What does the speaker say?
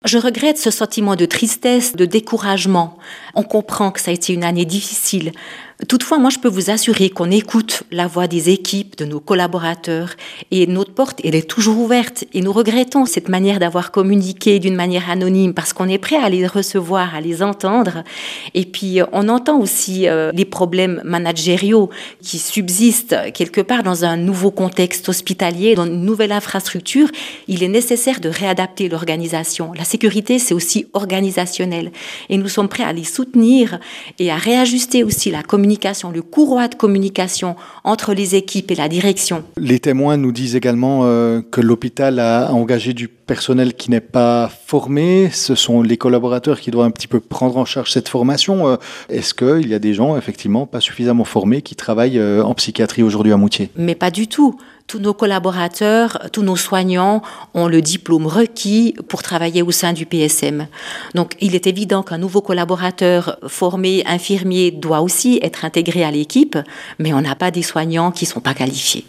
Je regrette ce sentiment de tristesse, de découragement. On comprend que ça a été une année difficile. Toutefois, moi, je peux vous assurer qu'on écoute la voix des équipes, de nos collaborateurs, et notre porte, elle est toujours ouverte. Et nous regrettons cette manière d'avoir communiqué d'une manière anonyme, parce qu'on est prêt à les recevoir, à les entendre. Et puis, on entend aussi les problèmes managériaux qui subsistent quelque part dans un nouveau contexte hospitalier, dans une nouvelle infrastructure. Il est nécessaire de réadapter l'organisation. La sécurité, c'est aussi organisationnel. Et nous sommes prêts à les soutenir et à réajuster aussi la communication, le courroie de communication entre les équipes et la direction. Les témoins nous disent également que l'hôpital a engagé du personnel qui n'est pas formé. Ce sont les collaborateurs qui doivent un petit peu prendre en charge cette formation. Est-ce qu'il y a des gens, effectivement, pas suffisamment formés qui travaillent en psychiatrie aujourd'hui à Moutier ? Mais pas du tout. Tous nos collaborateurs, tous nos soignants ont le diplôme requis pour travailler au sein du PSM. Donc, il est évident qu'un nouveau collaborateur formé, infirmier, doit aussi être intégré à l'équipe, mais on n'a pas des soignants qui ne sont pas qualifiés.